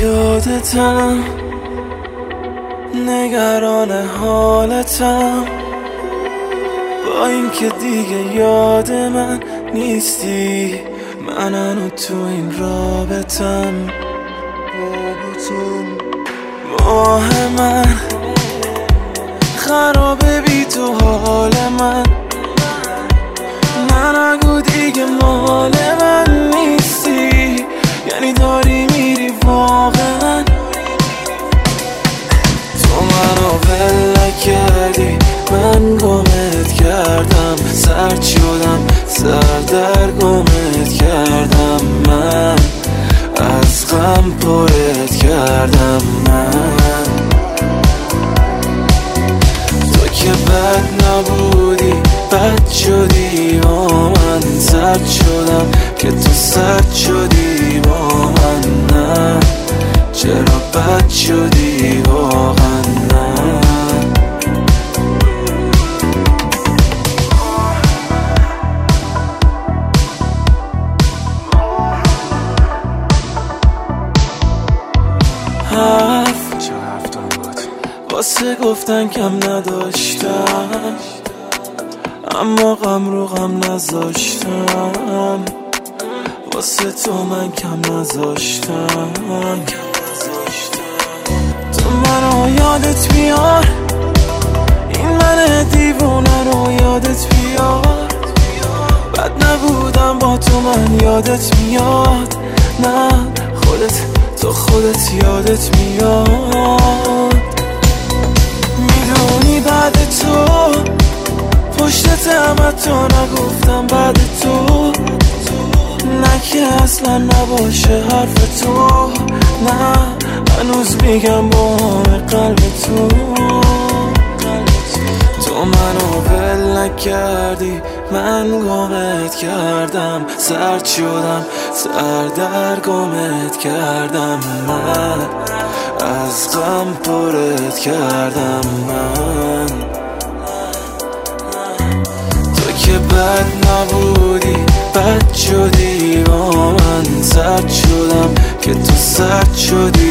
یادتم، نگران حالتم، با اینکه دیگه یاد من نیستی. من هنوز تو این رابطم. ماه من خرابه بی تو حال من، نگو دیگه مال من نیستی. یعنی داری میری واقعا، تو منو ول نکردی، من گمت کردم، سرد شدم، سر گمت کردم، من از غم پرت کردم. من تو که بد نبودی، بد شدی با من، سرد شدم که تو سرد شدی با من. نه چرا بد شدی واقعا؟ نه حرف دارم واسه گفتن کم نداشتم، اما غم رو غم نذاشتم. واسه تو من کم نذاشتم. تو منو یادت بیار، این من دیوونه رو یادت بیار. بد نبودم با تو، من یادت میاد. نه تو خودت یادت میاد. میدونی بعد تو پشتت تو نگفتم، بعد تو نه که اصلا نباشه حرف تو. نه هنوز میگم با همه قلب تو. تو منو ول نکردی، من گمت کردم، سرد شدم، سر گمت کردم. من از غم پرت کردم. من تو که بد نبودی، بد شدی با من، سرد شدم که تو سرد شدی